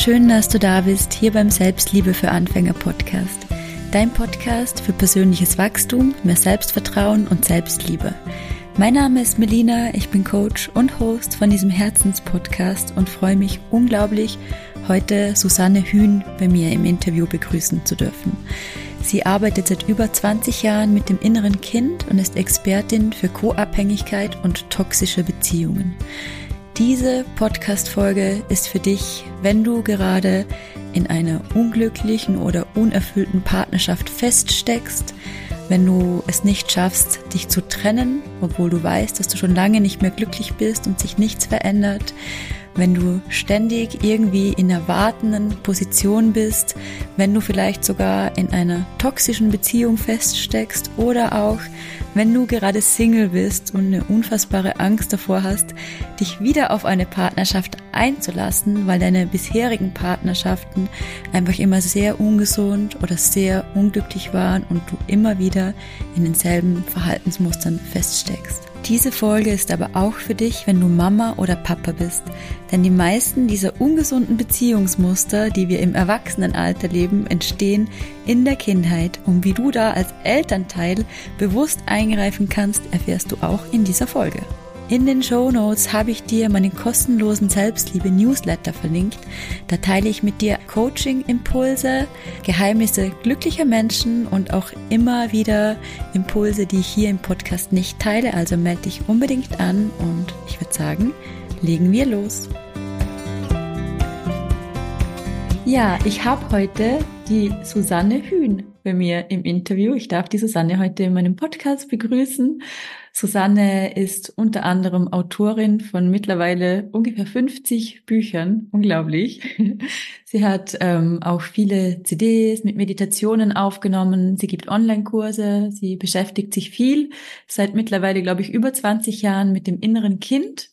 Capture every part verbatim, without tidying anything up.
schön, dass du da bist, hier beim Selbstliebe für Anfänger Podcast. Dein Podcast für persönliches Wachstum, mehr Selbstvertrauen und Selbstliebe. Mein Name ist Melina, ich bin Coach und Host von diesem Herzenspodcast und freue mich unglaublich, heute Susanne Hühn bei mir im Interview begrüßen zu dürfen. Sie arbeitet seit über zwanzig Jahren mit dem inneren Kind und ist Expertin für Co-Abhängigkeit und toxische Beziehungen. Diese Podcast-Folge ist für dich, wenn du gerade in einer unglücklichen oder unerfüllten Partnerschaft feststeckst, wenn du es nicht schaffst, dich zu trennen, obwohl du weißt, dass du schon lange nicht mehr glücklich bist und sich nichts verändert, wenn du ständig irgendwie in einer wartenden Position bist, wenn du vielleicht sogar in einer toxischen Beziehung feststeckst oder auch wenn du gerade Single bist und eine unfassbare Angst davor hast, dich wieder auf eine Partnerschaft einzulassen, weil deine bisherigen Partnerschaften einfach immer sehr ungesund oder sehr unglücklich waren und du immer wieder in denselben Verhaltensmustern feststeckst. Diese Folge ist aber auch für dich, wenn du Mama oder Papa bist, denn die meisten dieser ungesunden Beziehungsmuster, die wir im Erwachsenenalter leben, entstehen in der Kindheit, und wie du da als Elternteil bewusst eingreifen kannst, erfährst du auch in dieser Folge. In den Shownotes habe ich dir meinen kostenlosen Selbstliebe-Newsletter verlinkt. Da teile ich mit dir Coaching-Impulse, Geheimnisse glücklicher Menschen und auch immer wieder Impulse, die ich hier im Podcast nicht teile. Also melde dich unbedingt an und ich würde sagen, legen wir los. Ja, ich habe heute die Susanne Hühn bei mir im Interview. Ich darf die Susanne heute in meinem Podcast begrüßen. Susanne ist unter anderem Autorin von mittlerweile ungefähr fünfzig Büchern. Unglaublich. Sie hat ähm, auch viele C Ds mit Meditationen aufgenommen. Sie gibt Online-Kurse. Sie beschäftigt sich viel seit mittlerweile, glaube ich, über zwanzig Jahren mit dem inneren Kind.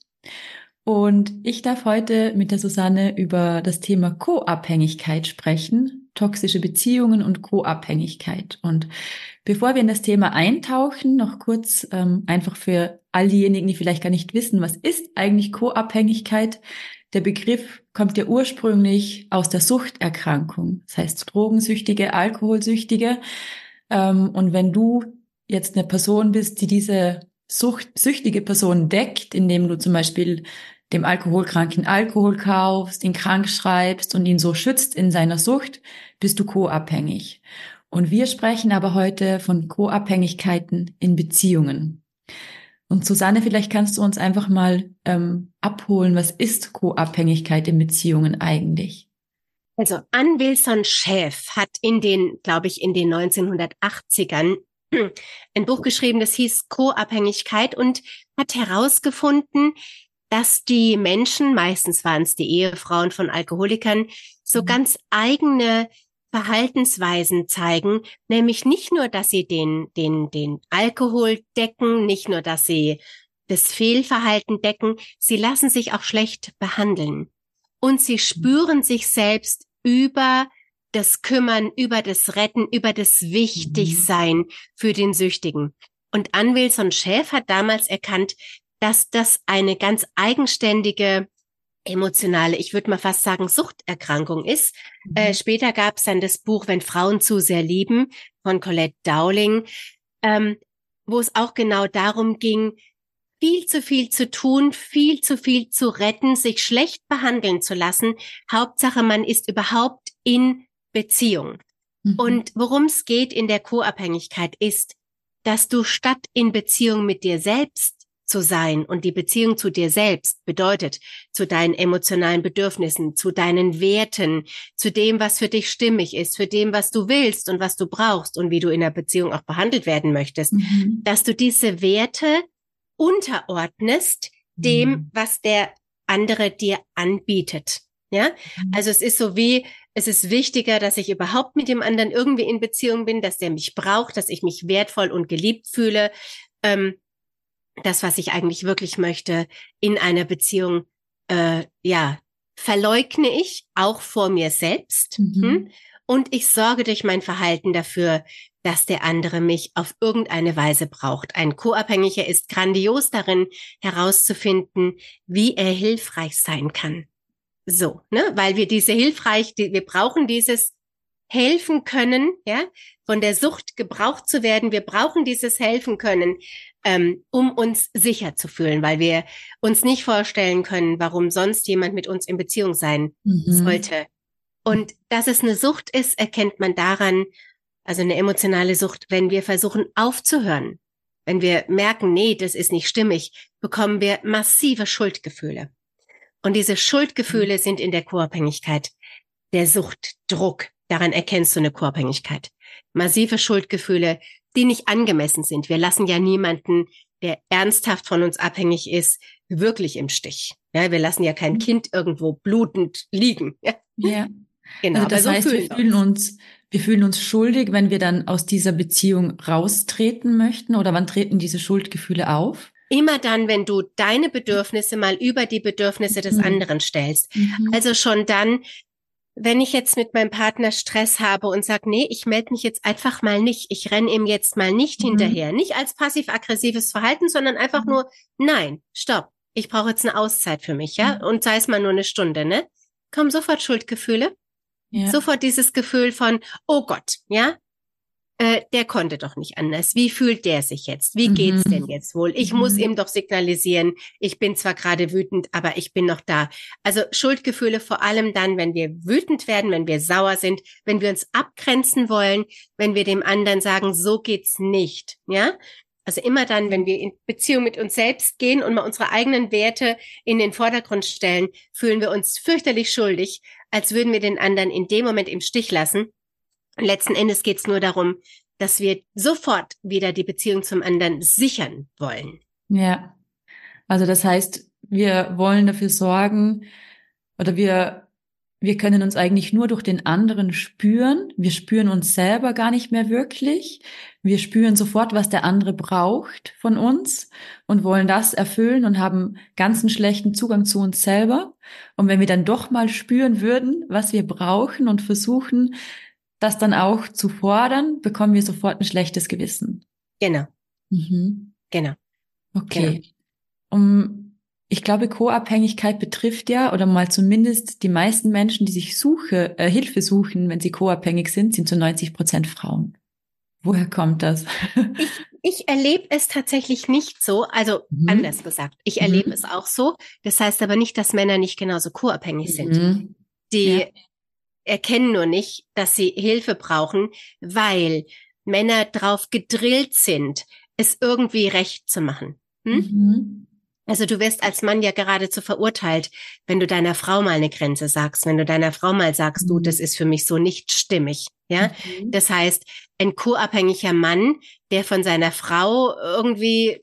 Und ich darf heute mit der Susanne über das Thema Co-Abhängigkeit sprechen, toxische Beziehungen und Co-Abhängigkeit. Und bevor wir in das Thema eintauchen, noch kurz ähm, einfach für all diejenigen, die vielleicht gar nicht wissen, was ist eigentlich Co-Abhängigkeit? Der Begriff kommt ja ursprünglich aus der Suchterkrankung, das heißt Drogensüchtige, Alkoholsüchtige. Ähm, und wenn du jetzt eine Person bist, die diese Sucht, süchtige Person deckt, indem du zum Beispiel dem Alkoholkranken Alkohol kaufst, ihn krank schreibst und ihn so schützt in seiner Sucht, bist du co-abhängig. Und wir sprechen aber heute von Co-Abhängigkeiten in Beziehungen. Und Susanne, vielleicht kannst du uns einfach mal ähm, abholen, was ist Co-Abhängigkeit in Beziehungen eigentlich? Also Ann Wilson Schaef hat in den, glaube ich, in den neunzehnhundertachtzigern ein Buch geschrieben, das hieß Co-Abhängigkeit, und hat herausgefunden, dass die Menschen, meistens waren es die Ehefrauen von Alkoholikern, so ganz eigene Verhaltensweisen zeigen, nämlich nicht nur, dass sie den, den, den Alkohol decken, nicht nur, dass sie das Fehlverhalten decken, sie lassen sich auch schlecht behandeln. Und sie spüren sich selbst über das Kümmern, über das Retten, über das Wichtigsein für den Süchtigen. Und Ann Wilson Schaef hat damals erkannt, dass das eine ganz eigenständige, emotionale, ich würde mal fast sagen, Suchterkrankung ist. Mhm. Äh, später gab es dann das Buch Wenn Frauen zu sehr lieben von Colette Dowling, ähm, wo es auch genau darum ging, viel zu viel zu tun, viel zu viel zu retten, sich schlecht behandeln zu lassen. Hauptsache, man ist überhaupt in Beziehung. Mhm. Und worum es geht in der Co-Abhängigkeit ist, dass du statt in Beziehung mit dir selbst zu sein, und die Beziehung zu dir selbst bedeutet, zu deinen emotionalen Bedürfnissen, zu deinen Werten, zu dem, was für dich stimmig ist, für dem, was du willst und was du brauchst und wie du in der Beziehung auch behandelt werden möchtest, mhm. dass du diese Werte unterordnest dem, mhm. was der andere dir anbietet. Ja, mhm. also es ist so wie, es ist wichtiger, dass ich überhaupt mit dem anderen irgendwie in Beziehung bin, dass der mich braucht, dass ich mich wertvoll und geliebt fühle. Ähm, das, was ich eigentlich wirklich möchte in einer Beziehung, äh, ja, verleugne ich auch vor mir selbst. Mhm. Hm? Und ich sorge durch mein Verhalten dafür, dass der andere mich auf irgendeine Weise braucht. Ein Co-Abhängiger ist grandios darin, herauszufinden, wie er hilfreich sein kann. so, ne, weil wir diese hilfreich, die, wir brauchen dieses helfen können, ja, von der Sucht gebraucht zu werden. Wir brauchen dieses helfen können, ähm, um uns sicher zu fühlen, weil wir uns nicht vorstellen können, warum sonst jemand mit uns in Beziehung sein mhm. sollte. Und dass es eine Sucht ist, erkennt man daran, also eine emotionale Sucht, wenn wir versuchen aufzuhören. Wenn wir merken, nee, das ist nicht stimmig, bekommen wir massive Schuldgefühle. Und diese Schuldgefühle sind in der Co-Abhängigkeit der Suchtdruck. Daran erkennst du eine Co-Abhängigkeit. Massive Schuldgefühle, die nicht angemessen sind. Wir lassen ja niemanden, der ernsthaft von uns abhängig ist, wirklich im Stich. Ja, wir lassen ja kein Kind irgendwo blutend liegen. Ja, ja. Genau. Also das so heißt, wir fühlen uns, wir fühlen uns schuldig, wenn wir dann aus dieser Beziehung raustreten möchten, oder wann treten diese Schuldgefühle auf? Immer dann, wenn du deine Bedürfnisse mal über die Bedürfnisse des mhm. anderen stellst. Mhm. Also schon dann, wenn ich jetzt mit meinem Partner Stress habe und sage, nee, ich melde mich jetzt einfach mal nicht, ich renne ihm jetzt mal nicht mhm. hinterher, nicht als passiv-aggressives Verhalten, sondern einfach mhm. nur, nein, stopp, ich brauche jetzt eine Auszeit für mich, ja, mhm. und sei es mal nur eine Stunde, ne? Kommen sofort Schuldgefühle, ja. Sofort dieses Gefühl von, oh Gott, ja, äh, der konnte doch nicht anders. Wie fühlt der sich jetzt? Wie mhm. geht's denn jetzt wohl? Ich mhm. muss ihm doch signalisieren, ich bin zwar gerade wütend, aber ich bin noch da. Also Schuldgefühle vor allem dann, wenn wir wütend werden, wenn wir sauer sind, wenn wir uns abgrenzen wollen, wenn wir dem anderen sagen, so geht's nicht, ja? Also immer dann, wenn wir in Beziehung mit uns selbst gehen und mal unsere eigenen Werte in den Vordergrund stellen, fühlen wir uns fürchterlich schuldig, als würden wir den anderen in dem Moment im Stich lassen. Und letzten Endes geht es nur darum, dass wir sofort wieder die Beziehung zum anderen sichern wollen. Ja, also das heißt, wir wollen dafür sorgen, oder wir wir können uns eigentlich nur durch den anderen spüren. Wir spüren uns selber gar nicht mehr wirklich. Wir spüren sofort, was der andere braucht von uns und wollen das erfüllen und haben ganz einen schlechten Zugang zu uns selber. Und wenn wir dann doch mal spüren würden, was wir brauchen und versuchen, das dann auch zu fordern, bekommen wir sofort ein schlechtes Gewissen. Genau. Mhm. Genau. Okay. Genau. Um, ich glaube, Co-Abhängigkeit betrifft ja, oder mal zumindest die meisten Menschen, die sich Suche, äh, Hilfe suchen, wenn sie co-abhängig sind, sind zu neunzig Prozent Frauen. Woher kommt das? Ich, ich erlebe es tatsächlich nicht so, also mhm. anders gesagt. Ich erlebe mhm. es auch so. Das heißt aber nicht, dass Männer nicht genauso co-abhängig sind. Mhm. Die Ja. erkennen nur nicht, dass sie Hilfe brauchen, weil Männer drauf gedrillt sind, es irgendwie recht zu machen. Hm? Mhm. Also du wirst als Mann ja geradezu verurteilt, wenn du deiner Frau mal eine Grenze sagst, wenn du deiner Frau mal sagst, mhm. du, das ist für mich so nicht stimmig. Ja, mhm. Das heißt, ein co-abhängiger Mann, der von seiner Frau irgendwie,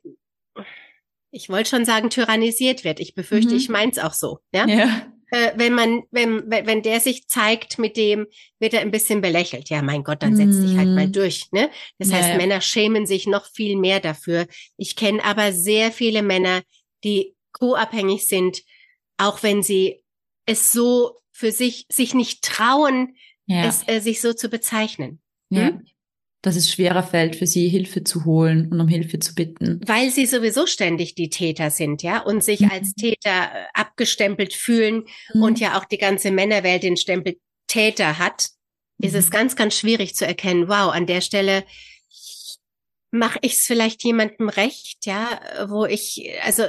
ich wollte schon sagen, tyrannisiert wird. Ich befürchte, Mhm. ich meins auch so. Ja. Ja. Wenn man, wenn, wenn der sich zeigt, mit dem wird er ein bisschen belächelt. Ja, mein Gott, dann setz dich halt mal durch, ne? Das Ja, heißt, ja. Männer schämen sich noch viel mehr dafür. Ich kenne aber sehr viele Männer, die co-abhängig sind, auch wenn sie es so für sich, sich nicht trauen, Ja. es äh, sich so zu bezeichnen. Ja. Hm? Dass es schwerer fällt, für sie Hilfe zu holen und um Hilfe zu bitten. Weil sie sowieso ständig die Täter sind, ja, und sich Mhm. als Täter äh, abgestempelt fühlen Mhm. und ja auch die ganze Männerwelt den Stempel Täter hat, Mhm. ist es ganz, ganz schwierig zu erkennen, wow, an der Stelle mache ich es vielleicht jemandem recht, ja, wo ich, also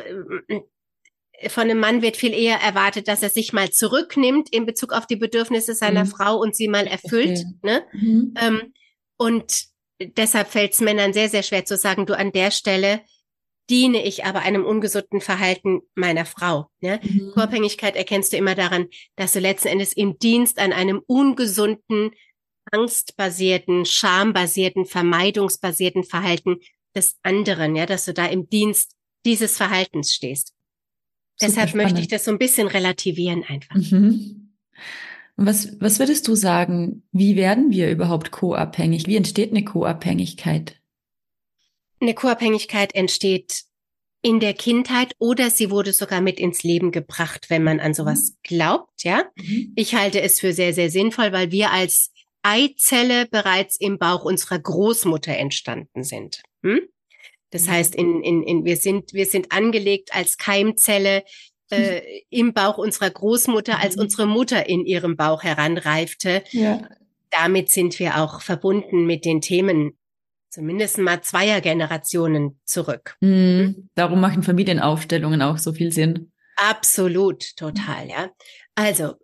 von einem Mann wird viel eher erwartet, dass er sich mal zurücknimmt in Bezug auf die Bedürfnisse seiner Mhm. Frau und sie mal erfüllt, Verstehe. ne? Mhm. Ähm, und deshalb fällt es Männern sehr, sehr schwer zu sagen, du, an der Stelle diene ich aber einem ungesunden Verhalten meiner Frau. Ne? Mhm. Co-Abhängigkeit erkennst du immer daran, dass du letzten Endes im Dienst an einem ungesunden, angstbasierten, schambasierten, vermeidungsbasierten Verhalten des anderen, ja, dass du da im Dienst dieses Verhaltens stehst. Super Deshalb spannend. möchte ich das so ein bisschen relativieren einfach. Mhm. Was, was würdest du sagen, wie werden wir überhaupt co-abhängig? Wie entsteht eine Co-Abhängigkeit? Eine Co-Abhängigkeit entsteht in der Kindheit oder sie wurde sogar mit ins Leben gebracht, wenn man an sowas glaubt, ja. Mhm. Ich halte es für sehr, sehr sinnvoll, weil wir als Eizelle bereits im Bauch unserer Großmutter entstanden sind. Hm? Das Mhm. heißt, in, in, in, wir sind, wir sind angelegt als Keimzelle äh, im Bauch unserer Großmutter, als unsere Mutter in ihrem Bauch heranreifte. Ja. Damit sind wir auch verbunden mit den Themen, zumindest mal zweier Generationen zurück. Mhm. Darum machen Familienaufstellungen auch so viel Sinn. Absolut, total, ja. Also,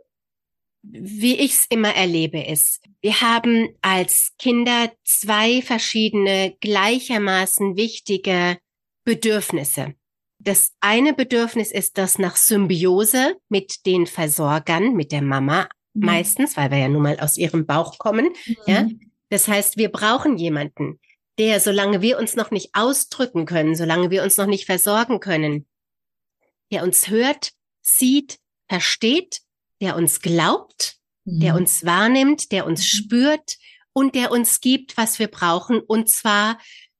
wie ich es immer erlebe, ist, wir haben als Kinder zwei verschiedene, gleichermaßen wichtige Bedürfnisse. Das eine Bedürfnis ist das nach Symbiose mit den Versorgern, mit der Mama mhm. meistens, weil wir ja nun mal aus ihrem Bauch kommen. Mhm. Ja? Das heißt, wir brauchen jemanden, der, solange wir uns noch nicht ausdrücken können, solange wir uns noch nicht versorgen können, der uns hört, sieht, versteht, der uns glaubt, mhm. der uns wahrnimmt, der uns mhm. spürt und der uns gibt, was wir brauchen, und zwar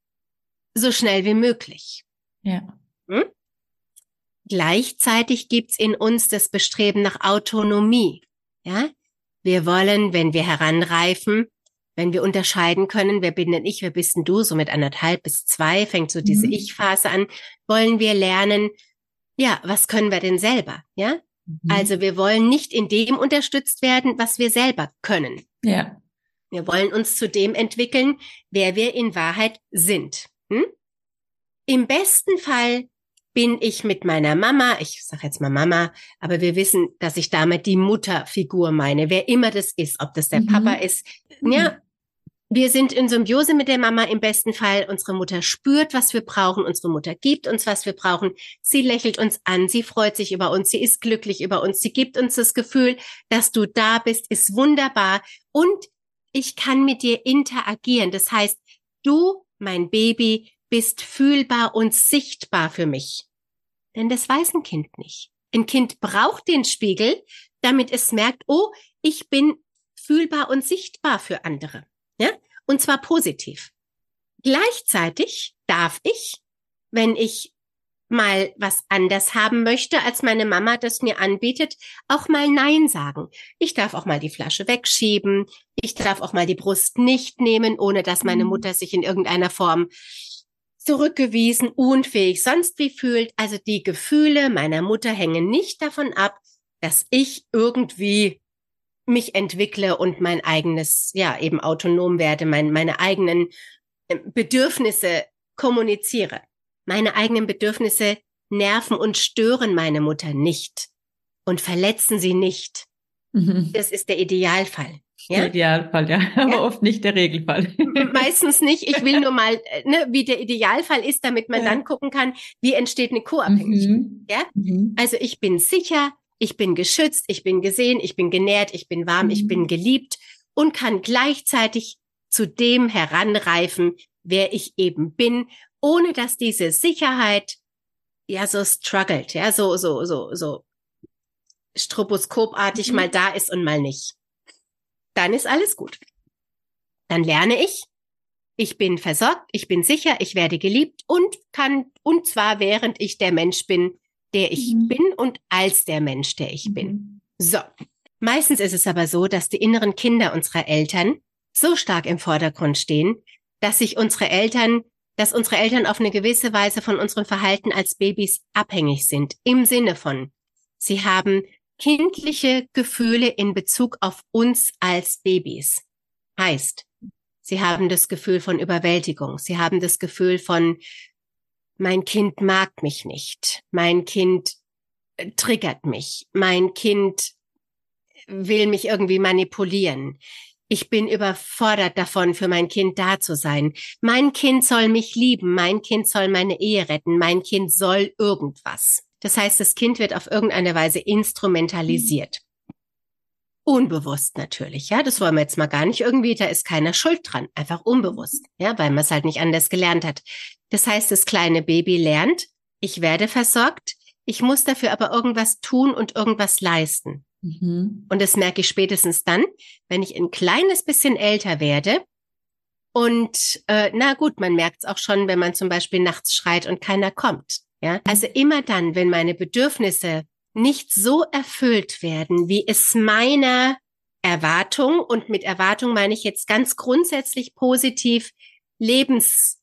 so schnell wie möglich. Ja. Hm? Gleichzeitig gibt's in uns das Bestreben nach Autonomie. Ja, wir wollen, wenn wir heranreifen, wenn wir unterscheiden können, wer bin denn ich, wer bist denn du, so mit anderthalb bis zwei fängt so diese mhm. Ich-Phase an, wollen wir lernen, ja, was können wir denn selber, ja? Mhm. Also wir wollen nicht in dem unterstützt werden, was wir selber können. Ja. Wir wollen uns zu dem entwickeln, wer wir in Wahrheit sind. Hm? Im besten Fall bin ich mit meiner Mama, ich sage jetzt mal Mama, aber wir wissen, dass ich damit die Mutterfigur meine, wer immer das ist, ob das der mhm. Papa ist. Mhm. Ja, wir sind in Symbiose mit der Mama im besten Fall. Unsere Mutter spürt, was wir brauchen. Unsere Mutter gibt uns, was wir brauchen. Sie lächelt uns an, sie freut sich über uns, sie ist glücklich über uns. Sie gibt uns das Gefühl, dass du da bist, ist wunderbar. Und ich kann mit dir interagieren. Das heißt, du, mein Baby, bist fühlbar und sichtbar für mich. Denn das weiß ein Kind nicht. Ein Kind braucht den Spiegel, damit es merkt, oh, ich bin fühlbar und sichtbar für andere. Ja? Und zwar positiv. Gleichzeitig darf ich, wenn ich mal was anders haben möchte, als meine Mama das mir anbietet, auch mal Nein sagen. Ich darf auch mal die Flasche wegschieben. Ich darf auch mal die Brust nicht nehmen, ohne dass meine Mutter sich in irgendeiner Form zurückgewiesen, unfähig, sonst wie fühlt. Also die Gefühle meiner Mutter hängen nicht davon ab, dass ich irgendwie mich entwickle und mein eigenes, ja, eben autonom werde, mein, meine eigenen Bedürfnisse kommuniziere. Meine eigenen Bedürfnisse nerven und stören meine Mutter nicht und verletzen sie nicht. Mhm. Das ist der Idealfall. Ja? Der Idealfall, ja, aber ja. oft nicht der Regelfall. Meistens nicht. Ich will nur mal, ne, wie der Idealfall ist, damit man ja. dann gucken kann, wie entsteht eine Co-Abhängigkeit. Mhm. Ja? Mhm. Also ich bin sicher, ich bin geschützt, ich bin gesehen, ich bin genährt, ich bin warm, mhm. ich bin geliebt und kann gleichzeitig zu dem heranreifen, wer ich eben bin, ohne dass diese Sicherheit ja so struggelt, ja, so, so, so, so stroboskopartig mhm. mal da ist und mal nicht. Dann ist alles gut. Dann lerne ich, ich bin versorgt, ich bin sicher, ich werde geliebt und kann, und zwar während ich der Mensch bin, der ich mhm. bin und als der Mensch, der ich mhm. bin. So. Meistens ist es aber so, dass die inneren Kinder unserer Eltern so stark im Vordergrund stehen, dass sich unsere Eltern, dass unsere Eltern auf eine gewisse Weise von unserem Verhalten als Babys abhängig sind. Im Sinne von, sie haben kindliche Gefühle in Bezug auf uns als Babys. Heißt, sie haben das Gefühl von Überwältigung. Sie haben das Gefühl von, mein Kind mag mich nicht. Mein Kind triggert mich. Mein Kind will mich irgendwie manipulieren. Ich bin überfordert davon, für mein Kind da zu sein. Mein Kind soll mich lieben. Mein Kind soll meine Ehe retten. Mein Kind soll irgendwas. Das heißt, das Kind wird auf irgendeine Weise instrumentalisiert. Mhm. Unbewusst natürlich, ja. Das wollen wir jetzt mal gar nicht irgendwie, da ist keiner schuld dran. Einfach unbewusst, ja, weil man es halt nicht anders gelernt hat. Das heißt, das kleine Baby lernt, ich werde versorgt, ich muss dafür aber irgendwas tun und irgendwas leisten. Mhm. Und das merke ich spätestens dann, wenn ich ein kleines bisschen älter werde. Und äh, na gut, man merkt es auch schon, wenn man zum Beispiel nachts schreit und keiner kommt. Ja, also immer dann, wenn meine Bedürfnisse nicht so erfüllt werden, wie es meiner Erwartung, und mit Erwartung meine ich jetzt ganz grundsätzlich positiv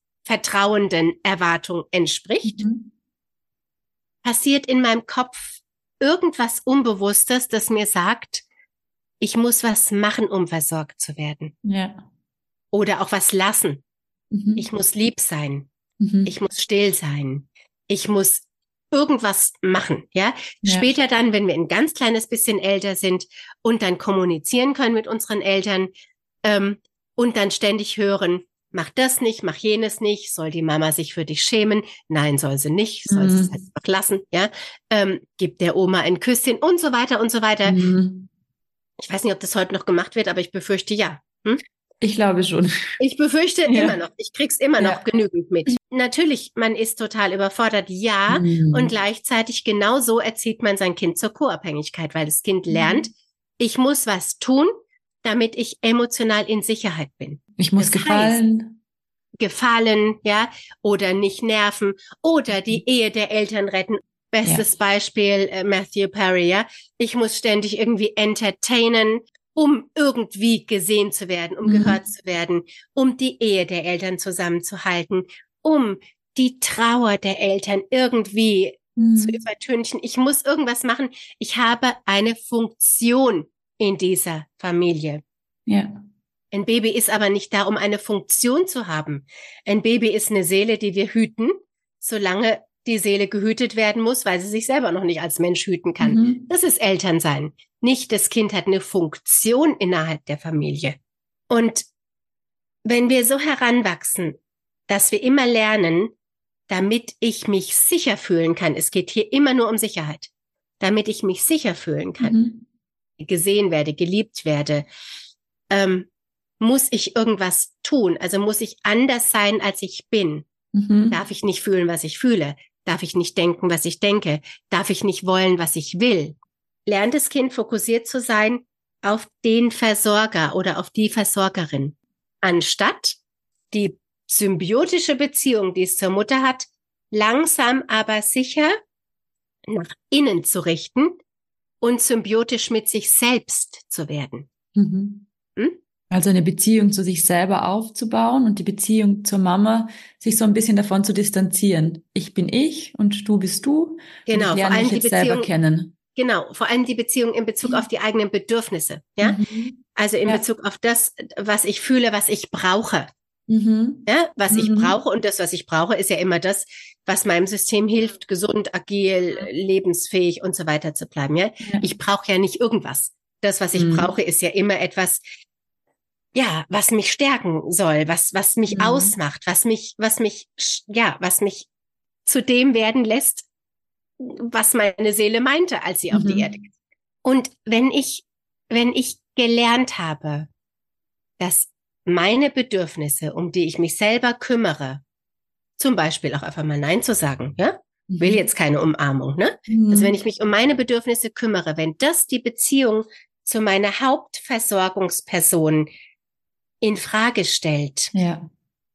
lebensvertrauenden Erwartung entspricht, mhm. passiert in meinem Kopf irgendwas Unbewusstes, das mir sagt, ich muss was machen, um versorgt zu werden. Ja. Oder auch was lassen. Mhm. Ich muss lieb sein. Mhm. Ich muss still sein. Ich muss irgendwas machen, ja? Ja. Später dann, wenn wir ein ganz kleines bisschen älter sind und dann kommunizieren können mit unseren Eltern, ähm, und dann ständig hören, mach das nicht, mach jenes nicht, soll die Mama sich für dich schämen? Nein, soll sie nicht, soll sie es Mhm. einfach lassen, ja? Ähm, gib der Oma ein Küsschen und so weiter und so weiter. Mhm. Ich weiß nicht, ob das heute noch gemacht wird, aber ich befürchte ja. Hm? Ich glaube schon. Ich befürchte Ja. immer noch. Ich krieg's immer Ja. noch genügend mit. Natürlich, man ist total überfordert, ja. Mhm. Und gleichzeitig genau so erzieht man sein Kind zur Co-Abhängigkeit, weil das Kind lernt, ich muss was tun, damit ich emotional in Sicherheit bin. Ich muss Das gefallen. heißt, gefallen, ja, oder nicht nerven, oder die Ehe der Eltern retten. Bestes Ja. Beispiel, äh, Matthew Perry, ja. Ich muss ständig irgendwie entertainen, um irgendwie gesehen zu werden, um Mhm. gehört zu werden, um die Ehe der Eltern zusammenzuhalten, um die Trauer der Eltern irgendwie Mhm. zu übertünchen. Ich muss irgendwas machen. Ich habe eine Funktion in dieser Familie. Ja. Ein Baby ist aber nicht da, um eine Funktion zu haben. Ein Baby ist eine Seele, die wir hüten, solange die Seele gehütet werden muss, weil sie sich selber noch nicht als Mensch hüten kann. Mhm. Das ist Elternsein. Nicht das Kind hat eine Funktion innerhalb der Familie. Und wenn wir so heranwachsen, dass wir immer lernen, damit ich mich sicher fühlen kann, es geht hier immer nur um Sicherheit, damit ich mich sicher fühlen kann, Mhm. gesehen werde, geliebt werde, ähm, muss ich irgendwas tun, also muss ich anders sein, als ich bin. Mhm. Darf ich nicht fühlen, was ich fühle? Darf ich nicht denken, was ich denke? Darf ich nicht wollen, was ich will? Lernt das Kind fokussiert zu sein auf den Versorger oder auf die Versorgerin, anstatt die symbiotische Beziehung, die es zur Mutter hat, langsam aber sicher nach innen zu richten und symbiotisch mit sich selbst zu werden. Mhm. Hm? Also eine Beziehung zu sich selber aufzubauen und die Beziehung zur Mama sich so ein bisschen davon zu distanzieren. Ich bin ich und du bist du. Und Genau, ich vor lerne allem mich die jetzt selber Beziehung, kennen. genau, vor allem die Beziehung in Bezug auf die eigenen Bedürfnisse, ja? Mhm. Also in Ja. Bezug auf das, was ich fühle, was ich brauche. Mhm. Ja, was Mhm. ich brauche, und das, was ich brauche, ist ja immer das, was meinem System hilft, gesund, agil, lebensfähig und so weiter zu bleiben. Ja, Ja. ich brauche ja nicht irgendwas. Das, was ich Mhm. brauche, ist ja immer etwas, ja, was mich stärken soll, was was mich Mhm. ausmacht, was mich, was mich, ja, was mich zu dem werden lässt, was meine Seele meinte, als sie auf die Mhm. Erde kam. Und wenn ich, wenn ich gelernt habe, dass meine Bedürfnisse, um die ich mich selber kümmere, zum Beispiel auch einfach mal Nein zu sagen, ja? Mhm. Will jetzt keine Umarmung, ne? Mhm. Also wenn ich mich um meine Bedürfnisse kümmere, wenn das die Beziehung zu meiner Hauptversorgungsperson in Frage stellt, Ja.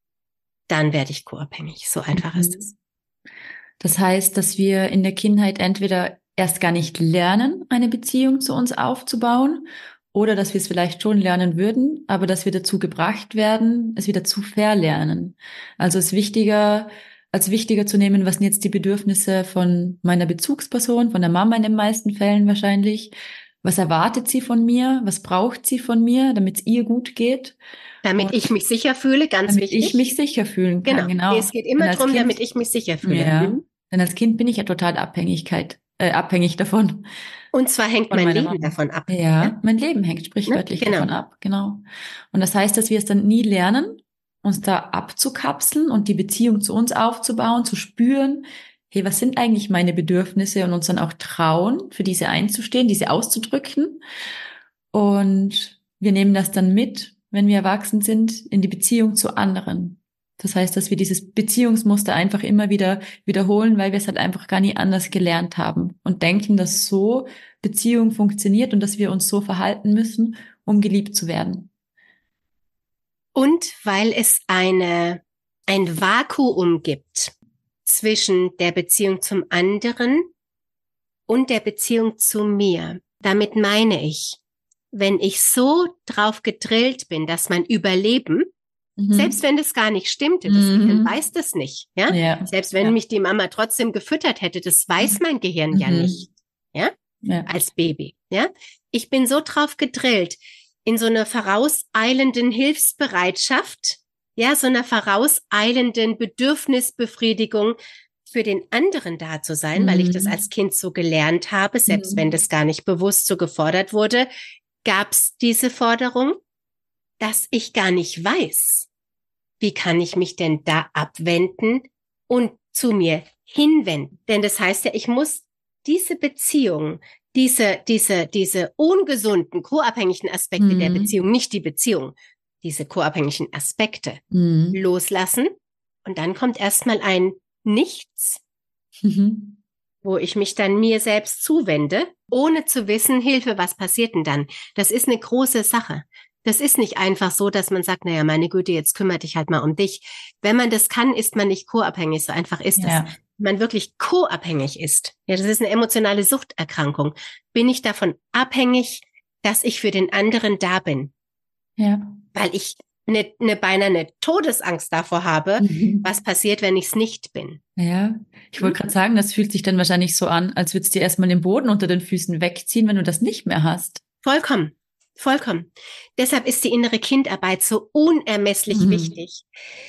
dann werde ich co-abhängig. So einfach Mhm. ist es. Das heißt, dass wir in der Kindheit entweder erst gar nicht lernen, eine Beziehung zu uns aufzubauen, oder dass wir es vielleicht schon lernen würden, aber dass wir dazu gebracht werden, es wieder zu verlernen. Also es ist wichtiger, als wichtiger zu nehmen, was sind jetzt die Bedürfnisse von meiner Bezugsperson, von der Mama in den meisten Fällen wahrscheinlich. Was erwartet sie von mir? Was braucht sie von mir, damit es ihr gut geht? Damit Und ich mich sicher fühle, ganz damit wichtig. ich mich sicher fühlen kann, Genau. genau. Es geht immer Denn als darum, Kind, damit ich mich sicher fühle. ja, Mhm. denn als Kind bin ich ja total Abhängigkeit, äh, abhängig davon, Und zwar hängt von mein meiner Leben Mama. davon ab. Ja, Ja? mein Leben hängt Ne? sprichwörtlich Genau. davon ab, genau. Und das heißt, dass wir es dann nie lernen, uns da abzukapseln und die Beziehung zu uns aufzubauen, zu spüren, hey, was sind eigentlich meine Bedürfnisse, und uns dann auch trauen, für diese einzustehen, diese auszudrücken. Und wir nehmen das dann mit, wenn wir erwachsen sind, in die Beziehung zu anderen. Das heißt, dass wir dieses Beziehungsmuster einfach immer wieder wiederholen, weil wir es halt einfach gar nie anders gelernt haben und denken, dass so Beziehung funktioniert und dass wir uns so verhalten müssen, um geliebt zu werden. Und weil es eine, ein Vakuum gibt zwischen der Beziehung zum anderen und der Beziehung zu mir. Damit meine ich, wenn ich so drauf gedrillt bin, dass mein Überleben, Mhm. selbst wenn das gar nicht stimmte, das Mhm. Gehirn weiß das nicht, ja? Ja. Selbst wenn Ja. mich die Mama trotzdem gefüttert hätte, das weiß mein Gehirn ja Mhm. nicht. ja, Ja. als Baby, ja. Ich bin so drauf gedrillt, in so einer vorauseilenden Hilfsbereitschaft, ja, so einer vorauseilenden Bedürfnisbefriedigung für den anderen da zu sein, mhm. weil ich das als Kind so gelernt habe, selbst mhm. wenn das gar nicht bewusst so gefordert wurde, gab's diese Forderung, dass ich gar nicht weiß, wie kann ich mich denn da abwenden und zu mir hinwenden? Denn das heißt ja, ich muss diese Beziehung, diese, diese, diese ungesunden, co-abhängigen Aspekte mhm. der Beziehung, nicht die Beziehung, diese co-abhängigen Aspekte mhm. loslassen. Und dann kommt erstmal ein Nichts, mhm. wo ich mich dann mir selbst zuwende, ohne zu wissen, Hilfe, was passiert denn dann? Das ist eine große Sache. Das ist nicht einfach so, dass man sagt, naja, meine Güte, jetzt kümmere dich halt mal um dich. Wenn man das kann, ist man nicht co-abhängig. So einfach ist ja. das. Wenn man wirklich co-abhängig ist, ja, das ist eine emotionale Suchterkrankung, bin ich davon abhängig, dass ich für den anderen da bin. Ja. Weil ich eine, eine beinahe eine Todesangst davor habe, mhm. was passiert, wenn ich es nicht bin. Ja, ich wollte mhm. gerade sagen, das fühlt sich dann wahrscheinlich so an, als würdest du dir erstmal den Boden unter den Füßen wegziehen, wenn du das nicht mehr hast. Vollkommen. Vollkommen. Deshalb ist die innere Kindarbeit so unermesslich mhm. wichtig.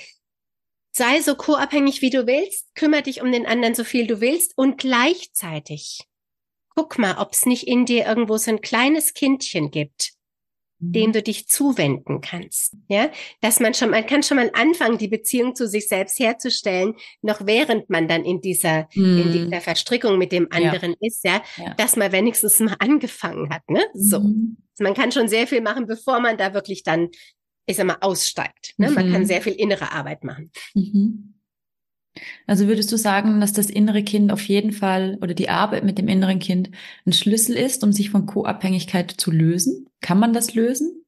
Sei so co-abhängig, wie du willst, kümmere dich um den anderen so viel du willst und gleichzeitig guck mal, ob es nicht in dir irgendwo so ein kleines Kindchen gibt, mhm. dem du dich zuwenden kannst. Ja, dass man schon, man kann schon mal anfangen, die Beziehung zu sich selbst herzustellen, noch während man dann in dieser, mhm. in dieser Verstrickung mit dem anderen ja. ist, ja, ja, dass man wenigstens mal angefangen hat, ne, so. Mhm. Also man kann schon sehr viel machen, bevor man da wirklich dann, ich sag mal, aussteigt, ne, mhm. man kann sehr viel innere Arbeit machen. Mhm. Also würdest du sagen, dass das innere Kind auf jeden Fall oder die Arbeit mit dem inneren Kind ein Schlüssel ist, um sich von Co-Abhängigkeit zu lösen? Kann man das lösen?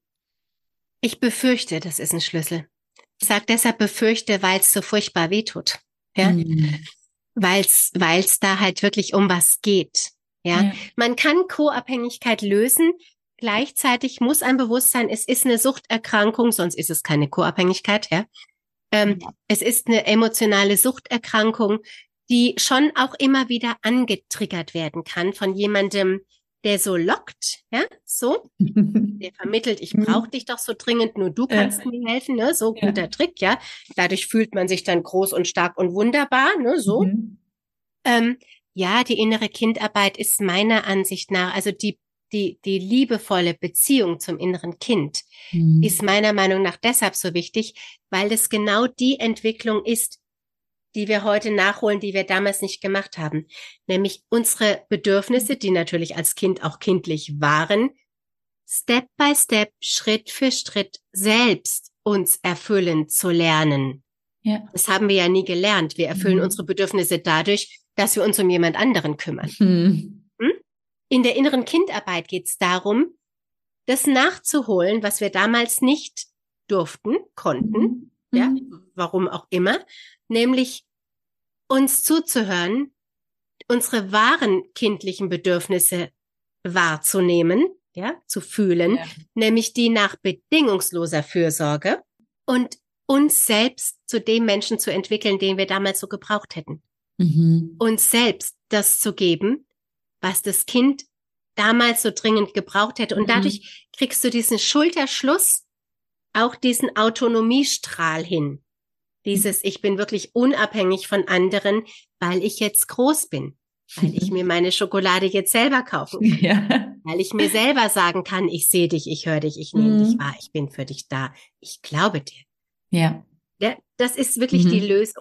Ich befürchte, das ist ein Schlüssel. Ich sage deshalb befürchte, weil es so furchtbar wehtut. Ja? Hm. Weil es weil es da halt wirklich um was geht. Ja? ja. Man kann Co-Abhängigkeit lösen. Gleichzeitig muss ein Bewusstsein, es ist eine Suchterkrankung, sonst ist es keine Co-Abhängigkeit. Ja? Ähm, ja. Es ist eine emotionale Suchterkrankung, die schon auch immer wieder angetriggert werden kann von jemandem, der so lockt, ja, so, der vermittelt, ich brauche dich doch so dringend, nur du kannst ja. mir helfen, ne, so guter ja. Trick, ja. Dadurch fühlt man sich dann groß und stark und wunderbar, ne, so. Mhm. Ähm, ja, die innere Kindarbeit ist meiner Ansicht nach, also die die die liebevolle Beziehung zum inneren Kind mhm. ist meiner Meinung nach deshalb so wichtig, weil das genau die Entwicklung ist, die wir heute nachholen, die wir damals nicht gemacht haben. Nämlich unsere Bedürfnisse, die natürlich als Kind auch kindlich waren, Step by Step, Schritt für Schritt selbst uns erfüllen zu lernen. Ja. Das haben wir ja nie gelernt. Wir erfüllen mhm. unsere Bedürfnisse dadurch, dass wir uns um jemand anderen kümmern. Mhm. Hm? In der inneren Kindarbeit geht es darum, das nachzuholen, was wir damals nicht durften, konnten, mhm. ja, warum auch immer, nämlich uns zuzuhören, unsere wahren kindlichen Bedürfnisse wahrzunehmen, ja, zu fühlen, ja. nämlich die nach bedingungsloser Fürsorge und uns selbst zu dem Menschen zu entwickeln, den wir damals so gebraucht hätten. Mhm. Uns selbst das zu geben, was das Kind damals so dringend gebraucht hätte. Und mhm. dadurch kriegst du diesen Schulterschluss, auch diesen Autonomiestrahl hin. Dieses, ich bin wirklich unabhängig von anderen, weil ich jetzt groß bin. Weil ich mir meine Schokolade jetzt selber kaufen kann. Ja. Weil ich mir selber sagen kann, ich sehe dich, ich höre dich, ich nehme mhm. dich wahr, ich bin für dich da. Ich glaube dir. Ja. ja das ist wirklich mhm. die Lösung.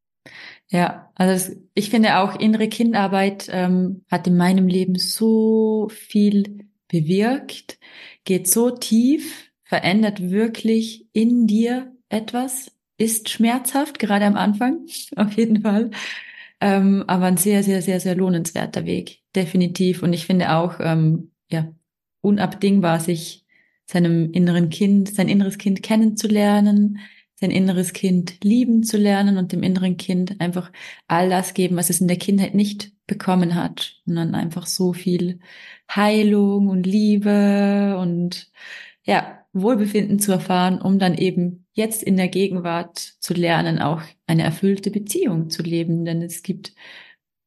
Ja, also das, ich finde auch, innere Kindarbeit ähm, hat in meinem Leben so viel bewirkt, geht so tief, verändert wirklich in dir etwas, ist schmerzhaft, gerade am Anfang, auf jeden Fall, ähm, aber ein sehr, sehr, sehr, sehr lohnenswerter Weg, definitiv. Und ich finde auch, ähm, ja, unabdingbar, sich seinem inneren Kind, sein inneres Kind kennenzulernen, sein inneres Kind lieben zu lernen und dem inneren Kind einfach all das geben, was es in der Kindheit nicht bekommen hat, und dann einfach so viel Heilung und Liebe und ja, Wohlbefinden zu erfahren, um dann eben jetzt in der Gegenwart zu lernen, auch eine erfüllte Beziehung zu leben, denn es gibt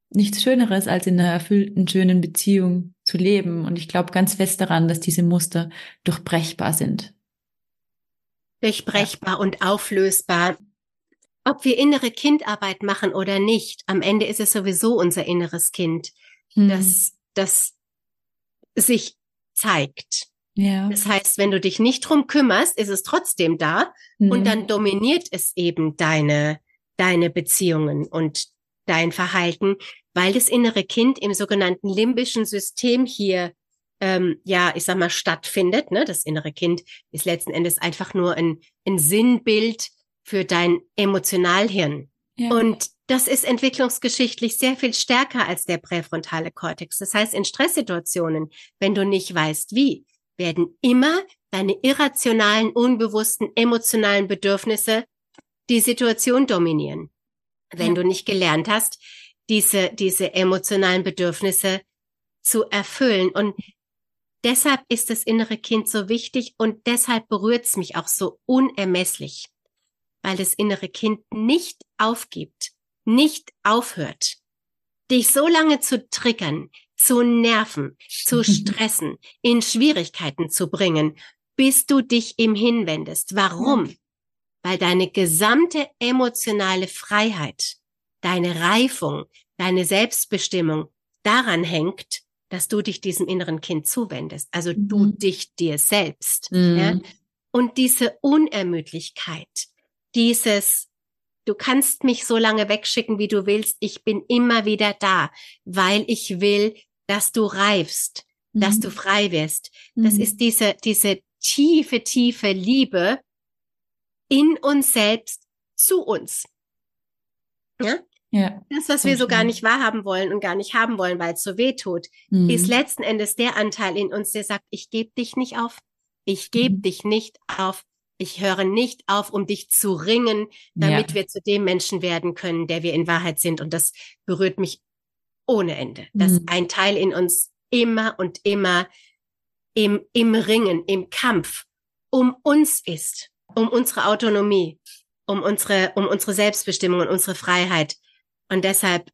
nichts Schöneres, als in einer erfüllten, schönen Beziehung zu leben. Und ich glaube ganz fest daran, dass diese Muster durchbrechbar sind. Durchbrechbar ja. Und auflösbar. Ob wir innere Kindarbeit machen oder nicht, am Ende ist es sowieso unser inneres Kind, hm. das, das sich zeigt. Ja. Das heißt, wenn du dich nicht drum kümmerst, ist es trotzdem da hm. und dann dominiert es eben deine, deine Beziehungen und dein Verhalten, weil das innere Kind im sogenannten limbischen System hier, ähm, ja, ich sag mal, stattfindet. Ne? Das innere Kind ist letzten Endes einfach nur ein, ein Sinnbild für dein Emotionalhirn. Ja. Und das ist entwicklungsgeschichtlich sehr viel stärker als der präfrontale Kortex. Das heißt, in Stresssituationen, wenn du nicht weißt, wie, werden immer deine irrationalen, unbewussten, emotionalen Bedürfnisse die Situation dominieren. Wenn ja. du nicht gelernt hast, diese, diese emotionalen Bedürfnisse zu erfüllen. Und deshalb ist das innere Kind so wichtig und deshalb berührt es mich auch so unermesslich. Weil das innere Kind nicht aufgibt, nicht aufhört, dich so lange zu triggern, zu nerven, zu stressen, in Schwierigkeiten zu bringen, bis du dich ihm hinwendest. Warum? Ja. Weil deine gesamte emotionale Freiheit, deine Reifung, deine Selbstbestimmung daran hängt, dass du dich diesem inneren Kind zuwendest. Also mhm. du dich dir selbst. Mhm. Ja? Und diese Unermüdlichkeit, dieses, du kannst mich so lange wegschicken, wie du willst, ich bin immer wieder da, weil ich will, dass du reifst, mhm. dass du frei wirst. Mhm. Das ist diese, diese tiefe, tiefe Liebe in uns selbst zu uns. Ja? Ja. Das, was wir so gar nicht wahrhaben wollen und gar nicht haben wollen, weil es so weh tut, mhm. ist letzten Endes der Anteil in uns, der sagt, ich gebe dich nicht auf, ich gebe mhm. dich nicht auf. Ich höre nicht auf, um dich zu ringen, damit ja. wir zu dem Menschen werden können, der wir in Wahrheit sind. Und das berührt mich ohne Ende. Mhm. Dass ein Teil in uns immer und immer im, im Ringen, im Kampf um uns ist, um unsere Autonomie, um unsere, um unsere Selbstbestimmung und unsere Freiheit. Und deshalb,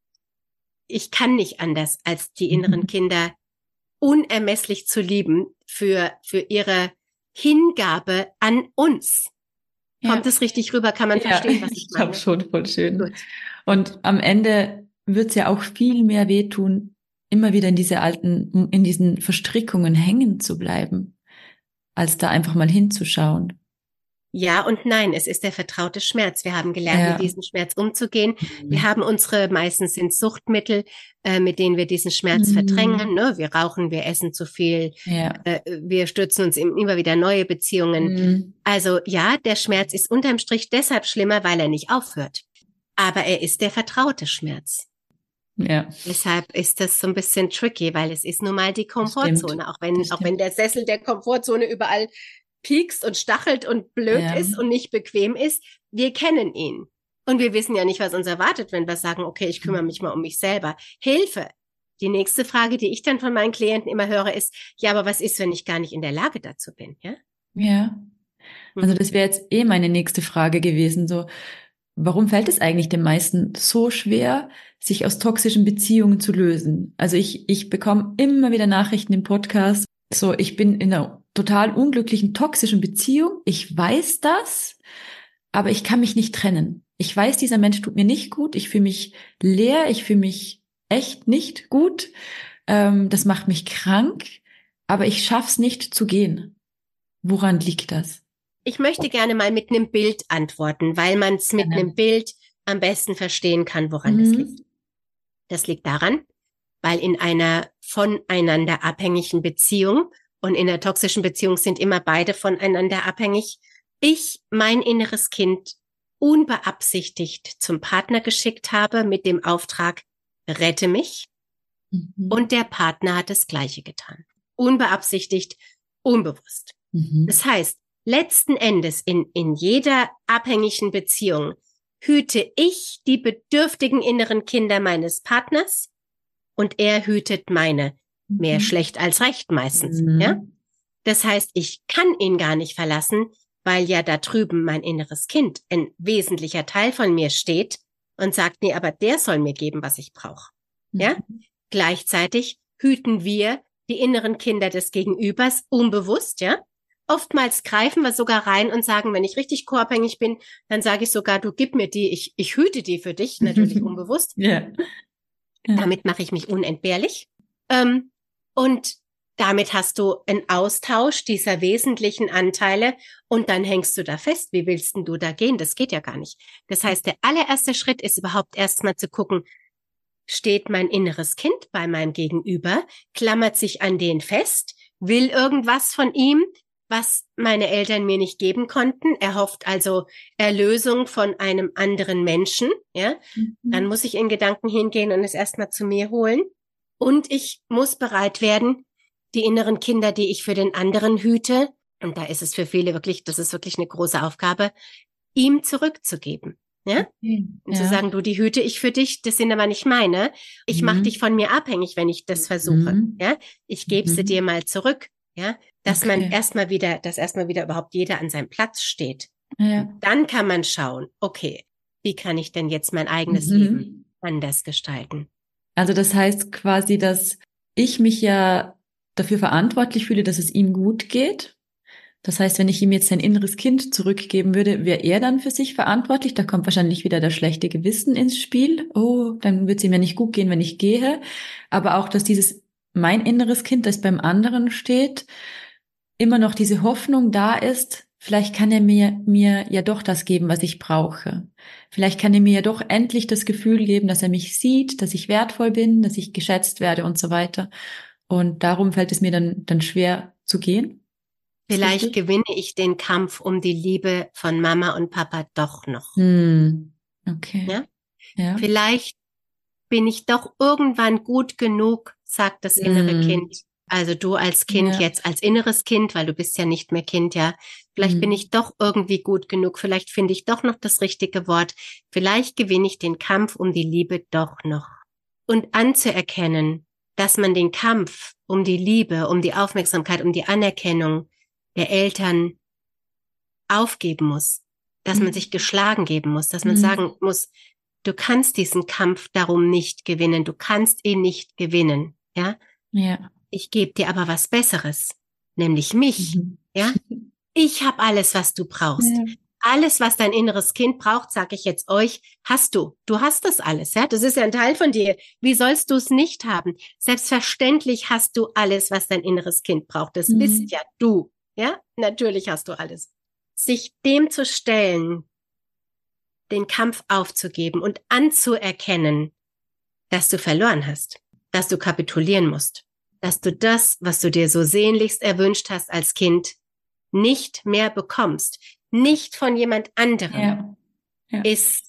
ich kann nicht anders, als die inneren Kinder unermesslich zu lieben für, für ihre Hingabe an uns. Kommt es ja. richtig rüber? Kann man ja. verstehen, was ich meine? Ich glaube schon, voll schön. Gut. Und am Ende wird es ja auch viel mehr wehtun, immer wieder in diese alten, in diesen Verstrickungen hängen zu bleiben, als da einfach mal hinzuschauen. Ja und nein, es ist der vertraute Schmerz. Wir haben gelernt, ja. mit diesem Schmerz umzugehen. Mhm. Wir haben unsere, meistens sind Suchtmittel, äh, mit denen wir diesen Schmerz mhm. verdrängen. Ne? Wir rauchen, wir essen zu viel, ja. äh, wir stürzen uns in immer wieder neue Beziehungen. Mhm. Also ja, der Schmerz ist unterm Strich deshalb schlimmer, weil er nicht aufhört. Aber er ist der vertraute Schmerz. Ja. Deshalb ist das so ein bisschen tricky, weil es ist nun mal die Komfortzone. Auch wenn, auch wenn der Sessel der Komfortzone überall piekst und stachelt und blöd ja. ist und nicht bequem ist, wir kennen ihn. Und wir wissen ja nicht, was uns erwartet, wenn wir sagen, okay, ich kümmere mich mal um mich selber. Hilfe. Die nächste Frage, die ich dann von meinen Klienten immer höre, ist, ja, aber was ist, wenn ich gar nicht in der Lage dazu bin? Ja. Ja. Also das wäre jetzt eh meine nächste Frage gewesen. So, warum fällt es eigentlich den meisten so schwer, sich aus toxischen Beziehungen zu lösen? Also ich, ich bekomme immer wieder Nachrichten im Podcast. So, ich bin in einer total unglücklichen, toxischen Beziehung. Ich weiß das, aber ich kann mich nicht trennen. Ich weiß, dieser Mensch tut mir nicht gut. Ich fühle mich leer. Ich fühle mich echt nicht gut. Ähm, das macht mich krank, aber ich schaff's nicht zu gehen. Woran liegt das? Ich möchte gerne mal mit einem Bild antworten, weil man es mit einem Bild am besten verstehen kann, woran mhm. das liegt. Das liegt daran, weil in einer voneinander abhängigen Beziehung und in einer toxischen Beziehung sind immer beide voneinander abhängig, ich mein inneres Kind unbeabsichtigt zum Partner geschickt habe mit dem Auftrag, rette mich. Mhm. Und der Partner hat das Gleiche getan. Unbeabsichtigt, unbewusst. Mhm. Das heißt, letzten Endes in, in jeder abhängigen Beziehung hüte ich die bedürftigen inneren Kinder meines Partners und er hütet meine. Mehr mhm. schlecht als recht meistens, mhm. ja? Das heißt, ich kann ihn gar nicht verlassen, weil ja da drüben mein inneres Kind, ein wesentlicher Teil von mir steht und sagt, nee, aber der soll mir geben, was ich brauche. Mhm. Ja? Gleichzeitig hüten wir die inneren Kinder des Gegenübers unbewusst, ja? Oftmals greifen wir sogar rein und sagen, wenn ich richtig co-abhängig bin, dann sage ich sogar, du gib mir die, ich, ich hüte die für dich, natürlich unbewusst. Ja. Ja. Damit mache ich mich unentbehrlich. Ähm, und damit hast du einen Austausch dieser wesentlichen Anteile und dann hängst du da fest. Wie willst denn du da gehen? Das geht ja gar nicht. Das heißt, der allererste Schritt ist überhaupt erstmal zu gucken, steht mein inneres Kind bei meinem Gegenüber, klammert sich an den fest, will irgendwas von ihm, was meine Eltern mir nicht geben konnten. Er hofft also Erlösung von einem anderen Menschen. Ja, mhm. Dann muss ich in Gedanken hingehen und es erstmal zu mir holen. Und ich muss bereit werden, die inneren Kinder, die ich für den anderen hüte, und da ist es für viele wirklich, das ist wirklich eine große Aufgabe, ihm zurückzugeben. Ja? Okay. Und ja. zu sagen, du, die hüte ich für dich, das sind aber nicht meine. Ich mhm. mache dich von mir abhängig, wenn ich das versuche. Mhm. Ja, ich gebe mhm. sie dir mal zurück. Ja, dass okay. man erstmal wieder, dass erstmal wieder überhaupt jeder an seinem Platz steht. Ja. Dann kann man schauen, okay, wie kann ich denn jetzt mein eigenes mhm. Leben anders gestalten? Also das heißt quasi, dass ich mich ja dafür verantwortlich fühle, dass es ihm gut geht. Das heißt, wenn ich ihm jetzt sein inneres Kind zurückgeben würde, wäre er dann für sich verantwortlich. Da kommt wahrscheinlich wieder das schlechte Gewissen ins Spiel. Oh, dann wird es ihm ja nicht gut gehen, wenn ich gehe. Aber auch, dass dieses mein inneres Kind, das beim anderen steht, immer noch diese Hoffnung da ist, vielleicht kann er mir, mir ja doch das geben, was ich brauche. Vielleicht kann er mir ja doch endlich das Gefühl geben, dass er mich sieht, dass ich wertvoll bin, dass ich geschätzt werde und so weiter. Und darum fällt es mir dann, dann schwer zu gehen. Vielleicht gewinne ich den Kampf um die Liebe von Mama und Papa doch noch. Hm. Okay. Ja? Ja. Vielleicht bin ich doch irgendwann gut genug, sagt das innere hm. Kind. Also du als Kind ja. jetzt, als inneres Kind, weil du bist ja nicht mehr Kind, ja. Vielleicht hm. bin ich doch irgendwie gut genug. Vielleicht finde ich doch noch das richtige Wort. Vielleicht gewinne ich den Kampf um die Liebe doch noch. Und anzuerkennen, dass man den Kampf um die Liebe, um die Aufmerksamkeit, um die Anerkennung der Eltern aufgeben muss. Dass hm. man sich geschlagen geben muss. Dass man hm. sagen muss, du kannst diesen Kampf darum nicht gewinnen. Du kannst ihn nicht gewinnen, ja. Ja. Ich gebe dir aber was Besseres, nämlich mich, mhm. ja. Ich habe alles, was du brauchst. Ja. Alles, was dein inneres Kind braucht, sage ich jetzt euch, hast du. Du hast das alles, ja. Das ist ja ein Teil von dir. Wie sollst du es nicht haben? Selbstverständlich hast du alles, was dein inneres Kind braucht. Das mhm. bist ja du, ja. Natürlich hast du alles. Sich dem zu stellen, den Kampf aufzugeben und anzuerkennen, dass du verloren hast, dass du kapitulieren musst, dass du das, was du dir so sehnlichst erwünscht hast als Kind, nicht mehr bekommst, nicht von jemand anderem, ja. Ja. ist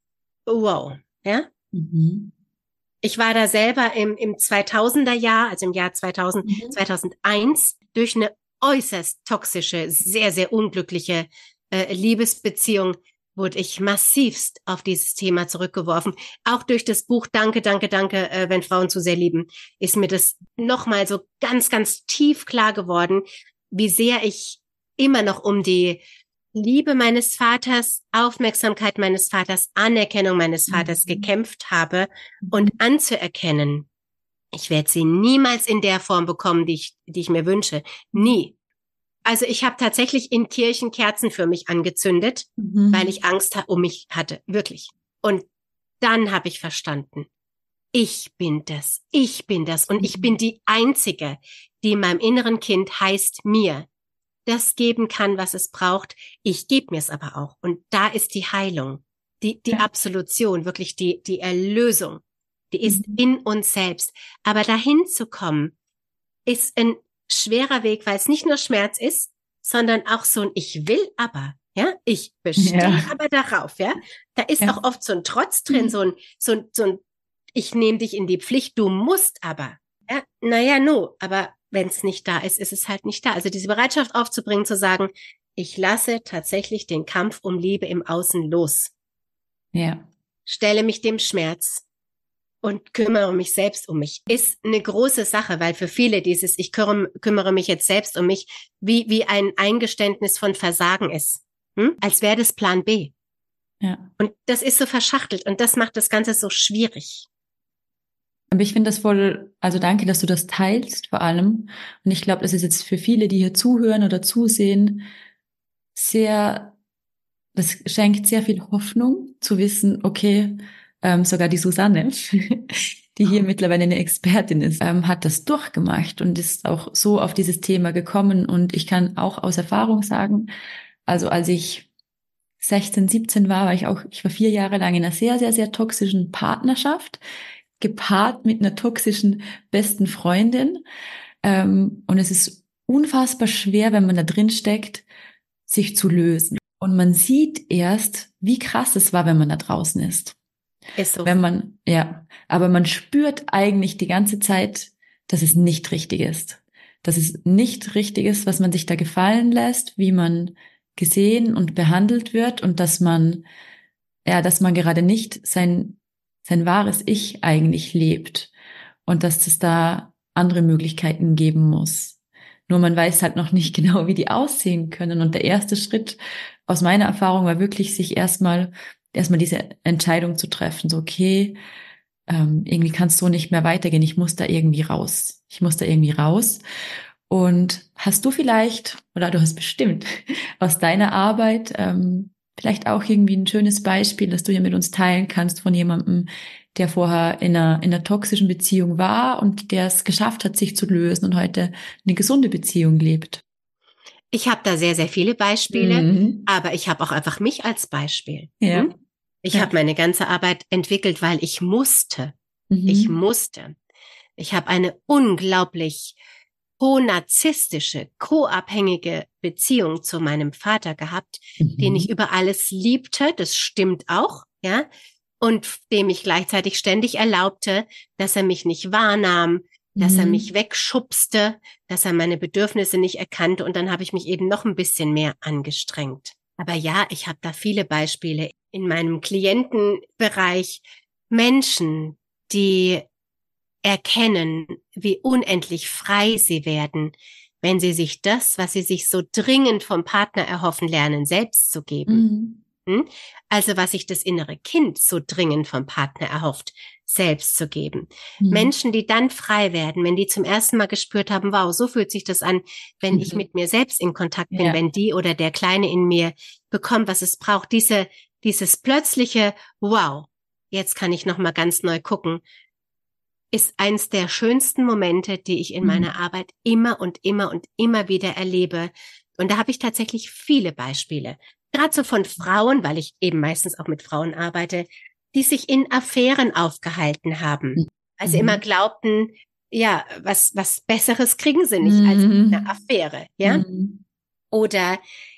wow, ja. Mhm. Ich war da selber im, im zweitausender Jahr, also im Jahr zweitausend, mhm. zweitausendeins, durch eine äußerst toxische, sehr, sehr unglückliche äh, Liebesbeziehung wurde ich massivst auf dieses Thema zurückgeworfen. Auch durch das Buch Danke, danke, danke, äh, wenn Frauen zu sehr lieben, ist mir das nochmal so ganz, ganz tief klar geworden, wie sehr ich immer noch um die Liebe meines Vaters, Aufmerksamkeit meines Vaters, Anerkennung meines Vaters mhm. gekämpft habe und anzuerkennen, ich werde sie niemals in der Form bekommen, die ich, die ich mir wünsche. Nie. Also ich habe tatsächlich in Kirchen Kerzen für mich angezündet, mhm. weil ich Angst um mich hatte, wirklich. Und dann habe ich verstanden, ich bin das, ich bin das und mhm. ich bin die Einzige, die meinem inneren Kind heißt mir das geben kann, was es braucht. Ich gebe mir es aber auch. Und da ist die Heilung, die die ja. Absolution, wirklich die die Erlösung, die ist mhm. in uns selbst. Aber dahin zu kommen, ist ein schwerer Weg, weil es nicht nur Schmerz ist, sondern auch so ein Ich will aber, ja, ich bestehe ja. aber darauf, ja. Da ist ja. auch oft so ein Trotz drin, mhm. so ein, so ein, so ein, ich nehme dich in die Pflicht, du musst aber, ja, naja, no, aber wenn es nicht da ist, ist es halt nicht da. Also diese Bereitschaft aufzubringen, zu sagen, ich lasse tatsächlich den Kampf um Liebe im Außen los. Ja. Stelle mich dem Schmerz und kümmere mich selbst um mich, ist eine große Sache, weil für viele dieses, ich kümmere, kümmere mich jetzt selbst um mich, wie, wie ein Eingeständnis von Versagen ist. Hm? Als wäre das Plan B. Ja. Und das ist so verschachtelt und das macht das Ganze so schwierig. Aber ich finde das voll, also danke, dass du das teilst vor allem. Und ich glaube, das ist jetzt für viele, die hier zuhören oder zusehen, sehr, das schenkt sehr viel Hoffnung zu wissen, okay, ähm, sogar die Susanne, die hier mittlerweile eine Expertin ist, ähm, hat das durchgemacht und ist auch so auf dieses Thema gekommen. Und ich kann auch aus Erfahrung sagen, also als ich sechzehn, siebzehn war, war ich auch, ich war vier Jahre lang in einer sehr, sehr, sehr toxischen Partnerschaft, gepaart mit einer toxischen besten Freundin. Ähm, und es ist unfassbar schwer, wenn man da drin steckt, sich zu lösen. Und man sieht erst, wie krass es war, wenn man da draußen ist. Ist so. Wenn man, ja, aber man spürt eigentlich die ganze Zeit, dass es nicht richtig ist. Dass es nicht richtig ist, was man sich da gefallen lässt, wie man gesehen und behandelt wird und dass man, ja, dass man gerade nicht sein, sein wahres Ich eigentlich lebt und dass es da andere Möglichkeiten geben muss. Nur man weiß halt noch nicht genau, wie die aussehen können. Und der erste Schritt aus meiner Erfahrung war wirklich, sich erstmal, erstmal diese Entscheidung zu treffen. So, okay, ähm, irgendwie kann es so nicht mehr weitergehen. Ich muss da irgendwie raus. Ich muss da irgendwie raus. Und hast du vielleicht, oder du hast bestimmt aus deiner Arbeit ähm, vielleicht auch irgendwie ein schönes Beispiel, das du hier mit uns teilen kannst von jemandem, der vorher in einer, in einer toxischen Beziehung war und der es geschafft hat, sich zu lösen und heute eine gesunde Beziehung lebt? Ich habe da sehr, sehr viele Beispiele, Mhm. aber ich habe auch einfach mich als Beispiel. Ja. Hm? Ich Ja. habe meine ganze Arbeit entwickelt, weil ich musste. Mhm. Ich musste. Ich habe eine unglaublich co-narzisstische, co-abhängige Beziehung zu meinem Vater gehabt, Mhm. den ich über alles liebte, das stimmt auch, ja, und dem ich gleichzeitig ständig erlaubte, dass er mich nicht wahrnahm, dass Mhm. er mich wegschubste, dass er meine Bedürfnisse nicht erkannte und dann habe ich mich eben noch ein bisschen mehr angestrengt. Aber ja, ich habe da viele Beispiele in meinem Klientenbereich, Menschen, die erkennen, wie unendlich frei sie werden, wenn sie sich das, was sie sich so dringend vom Partner erhoffen, lernen, selbst zu geben. Mhm. Hm? Also was sich das innere Kind so dringend vom Partner erhofft, selbst zu geben. Mhm. Menschen, die dann frei werden, wenn die zum ersten Mal gespürt haben, wow, so fühlt sich das an, wenn Mhm. ich mit mir selbst in Kontakt bin, Ja. wenn die oder der Kleine in mir bekommt, was es braucht, diese, dieses plötzliche, wow, jetzt kann ich nochmal ganz neu gucken, ist eins der schönsten Momente, die ich in Mhm. meiner Arbeit immer und immer und immer wieder erlebe. Und da habe ich tatsächlich viele Beispiele. Gerade so von Frauen, weil ich eben meistens auch mit Frauen arbeite, die sich in Affären aufgehalten haben. Mhm. Also immer glaubten, ja, was, was Besseres kriegen sie nicht Mhm. als eine Affäre, ja? Mhm. Oder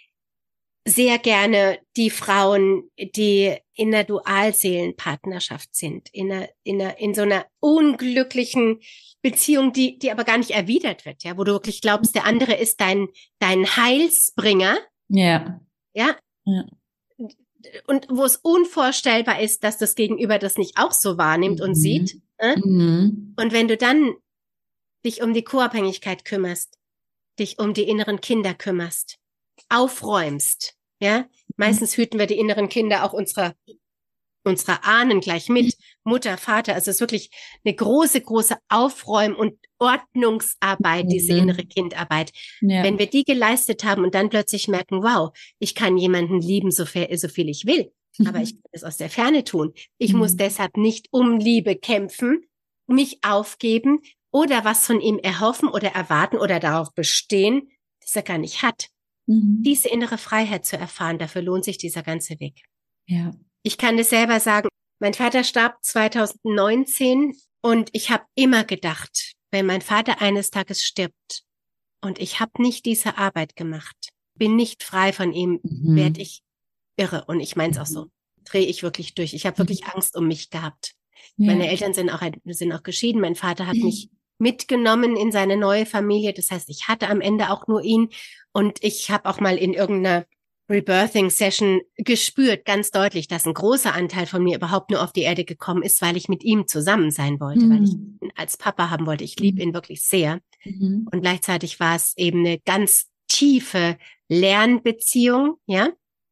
sehr gerne die Frauen, die in einer Dualseelenpartnerschaft sind, in einer, in einer, in so einer unglücklichen Beziehung, die, die aber gar nicht erwidert wird, ja, wo du wirklich glaubst, der andere ist dein, dein Heilsbringer, Ja. ja, Ja. und wo es unvorstellbar ist, dass das Gegenüber das nicht auch so wahrnimmt und Mhm. sieht, äh? Mhm. Und wenn du dann dich um die Co-Abhängigkeit kümmerst, dich um die inneren Kinder kümmerst, aufräumst, ja, meistens hüten wir die inneren Kinder auch unserer unserer Ahnen gleich mit, Mutter, Vater, also es ist wirklich eine große, große Aufräum- und Ordnungsarbeit, diese Mhm. innere Kindarbeit. Ja. Wenn wir die geleistet haben und dann plötzlich merken, wow, ich kann jemanden lieben, so viel, so viel ich will, aber ich kann es aus der Ferne tun. Ich Mhm. muss deshalb nicht um Liebe kämpfen, mich aufgeben oder was von ihm erhoffen oder erwarten oder darauf bestehen, das er gar nicht hat. Mhm. Diese innere Freiheit zu erfahren, dafür lohnt sich dieser ganze Weg. Ja. Ich kann das selber sagen. Mein Vater starb zwanzig neunzehn und ich habe immer gedacht, wenn mein Vater eines Tages stirbt und ich habe nicht diese Arbeit gemacht, bin nicht frei von ihm, Mhm. werde ich irre. Und ich meine es auch so. Drehe ich wirklich durch. Ich habe wirklich Angst um mich gehabt. Ja. Meine Eltern sind auch, sind auch geschieden. Mein Vater hat mich mitgenommen in seine neue Familie. Das heißt, ich hatte am Ende auch nur ihn. Und ich habe auch mal in irgendeiner Rebirthing-Session gespürt, ganz deutlich, dass ein großer Anteil von mir überhaupt nur auf die Erde gekommen ist, weil ich mit ihm zusammen sein wollte, Mhm. weil ich ihn als Papa haben wollte. Ich liebe ihn wirklich sehr. Mhm. Und gleichzeitig war es eben eine ganz tiefe Lernbeziehung, ja.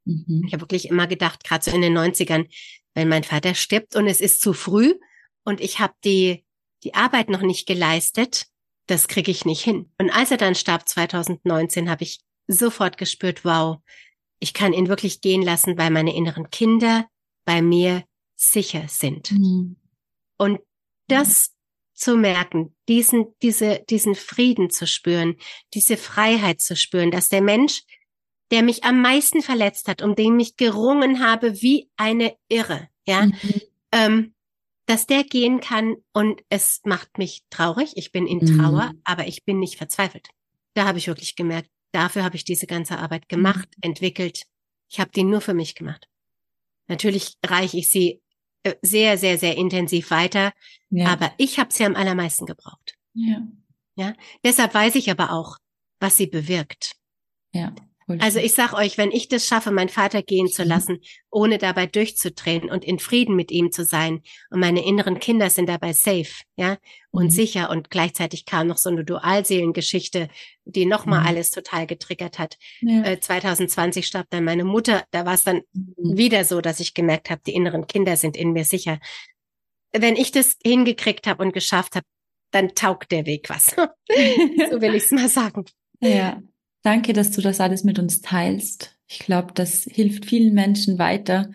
Mhm. Ich habe wirklich immer gedacht, gerade so in den neunzigern, wenn mein Vater stirbt und es ist zu früh und ich habe die, die Arbeit noch nicht geleistet, das kriege ich nicht hin. Und als er dann starb zwanzig neunzehn, habe ich sofort gespürt, wow, ich kann ihn wirklich gehen lassen, weil meine inneren Kinder bei mir sicher sind. Mhm. Und das zu merken, diesen, diese, diesen Frieden zu spüren, diese Freiheit zu spüren, dass der Mensch, der mich am meisten verletzt hat, um den ich gerungen habe wie eine Irre, ja, mhm. ähm, dass der gehen kann und es macht mich traurig. Ich bin in Trauer, mhm. aber ich bin nicht verzweifelt. Da habe ich wirklich gemerkt, dafür habe ich diese ganze Arbeit gemacht, mhm. entwickelt. Ich habe die nur für mich gemacht. Natürlich reiche ich sie sehr, sehr, sehr intensiv weiter, ja. aber ich habe sie am allermeisten gebraucht. Ja. Ja. Deshalb weiß ich aber auch, was sie bewirkt. Ja. Also ich sag euch, wenn ich das schaffe, meinen Vater gehen zu lassen, ohne dabei durchzudrehen und in Frieden mit ihm zu sein und meine inneren Kinder sind dabei safe, ja, und mhm. sicher und gleichzeitig kam noch so eine Dualseelengeschichte, die nochmal mhm. alles total getriggert hat. Ja. Äh, zwanzig zwanzig starb dann meine Mutter, da war es dann mhm. wieder so, dass ich gemerkt habe, die inneren Kinder sind in mir sicher. Wenn ich das hingekriegt habe und geschafft habe, dann taugt der Weg was. So will ich es mal sagen. Ja. Danke, dass du das alles mit uns teilst. Ich glaube, das hilft vielen Menschen weiter,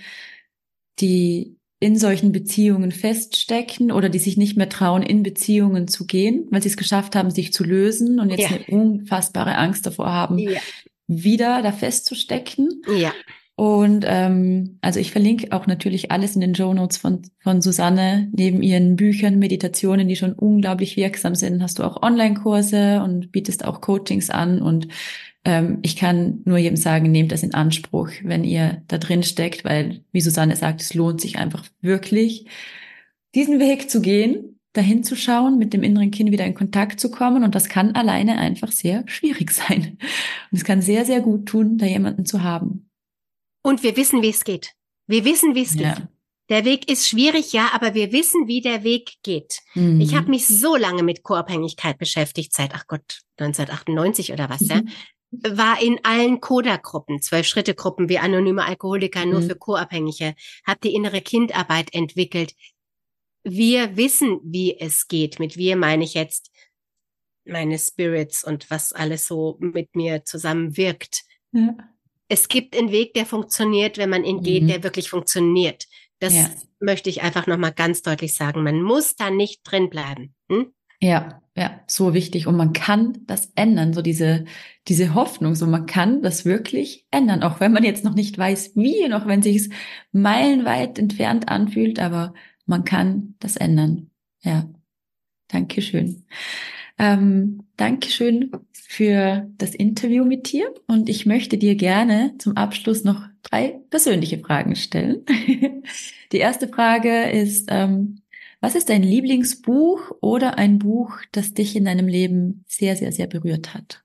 die in solchen Beziehungen feststecken oder die sich nicht mehr trauen, in Beziehungen zu gehen, weil sie es geschafft haben, sich zu lösen und jetzt ja. eine unfassbare Angst davor haben, ja. wieder da festzustecken. Ja. Und ähm, also ich verlinke auch natürlich alles in den Shownotes von von Susanne. Neben ihren Büchern, Meditationen, die schon unglaublich wirksam sind, hast du auch Online-Kurse und bietest auch Coachings an. Und ähm, ich kann nur jedem sagen, nehmt das in Anspruch, wenn ihr da drin steckt, weil, wie Susanne sagt, es lohnt sich einfach wirklich, diesen Weg zu gehen, dahin zu schauen, mit dem inneren Kind wieder in Kontakt zu kommen. Und das kann alleine einfach sehr schwierig sein. Und es kann sehr, sehr gut tun, da jemanden zu haben. Und wir wissen, wie es geht. Wir wissen, wie es ja. geht. Der Weg ist schwierig, ja, aber wir wissen, wie der Weg geht. Mhm. Ich habe mich so lange mit Co-Abhängigkeit beschäftigt, seit, ach Gott, neunzehnhundertachtundneunzig oder was, mhm. ja. War in allen Coda-Gruppen, Zwölf-Schritte-Gruppen wie Anonyme Alkoholiker, mhm. nur für Co-Abhängige, habe die innere Kindarbeit entwickelt. Wir wissen, wie es geht. Mit wir meine ich jetzt meine Spirits und was alles so mit mir zusammen wirkt. Ja. Es gibt einen Weg, der funktioniert, wenn man ihn geht, mhm. der wirklich funktioniert. Das ja. möchte ich einfach nochmal ganz deutlich sagen. Man muss da nicht drin bleiben. Hm? Ja, ja, so wichtig. Und man kann das ändern, so diese, diese Hoffnung, so man kann das wirklich ändern, auch wenn man jetzt noch nicht weiß, wie, und auch wenn sich es meilenweit entfernt anfühlt, aber man kann das ändern. Ja, Dankeschön. Ähm, Dankeschön für das Interview mit dir und ich möchte dir gerne zum Abschluss noch drei persönliche Fragen stellen. Die erste Frage ist, ähm, was ist dein Lieblingsbuch oder ein Buch, das dich in deinem Leben sehr, sehr, sehr berührt hat?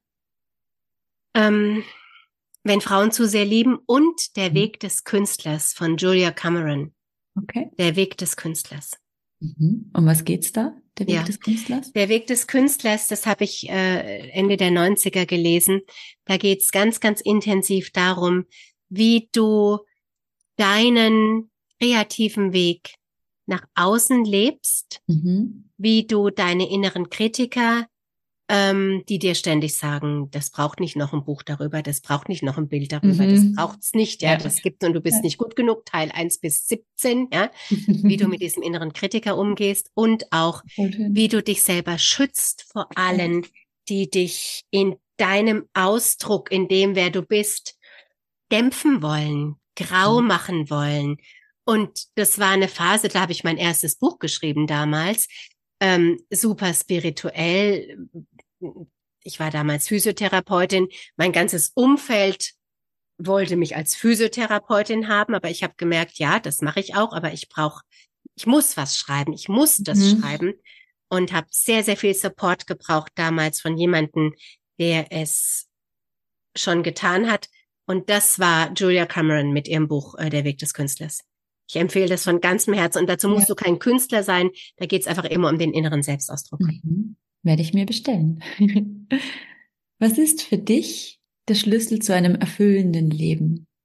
Ähm, Wenn Frauen zu sehr lieben und Der Weg des Künstlers von Julia Cameron. Okay. Der Weg des Künstlers. Mhm. Um was geht's da? Der Weg ja. des Künstlers? Der Weg des Künstlers, das habe ich äh, Ende der neunziger gelesen. Da geht's ganz, ganz intensiv darum, wie du deinen kreativen Weg nach außen lebst, mhm. wie du deine inneren Kritiker, ähm, die dir ständig sagen, das braucht nicht noch ein Buch darüber, das braucht nicht noch ein Bild darüber, mhm. das braucht's nicht, ja, ja, das gibt und du bist ja. nicht gut genug, Teil eins bis siebzehn, ja, wie du mit diesem inneren Kritiker umgehst und auch, okay. wie du dich selber schützt vor allen, die dich in deinem Ausdruck, in dem, wer du bist, dämpfen wollen, grau mhm. machen wollen. Und das war eine Phase, da habe ich mein erstes Buch geschrieben damals, ähm, super spirituell. Ich war damals Physiotherapeutin. Mein ganzes Umfeld wollte mich als Physiotherapeutin haben, aber ich habe gemerkt, ja, das mache ich auch, aber ich brauche, ich muss was schreiben, ich muss das mhm. schreiben und habe sehr, sehr viel Support gebraucht damals von jemandem, der es schon getan hat. Und das war Julia Cameron mit ihrem Buch äh, Der Weg des Künstlers. Ich empfehle das von ganzem Herzen und dazu musst ja. du kein Künstler sein, da geht es einfach immer um den inneren Selbstausdruck. Mhm. Werde ich mir bestellen. Was ist für dich der Schlüssel zu einem erfüllenden Leben?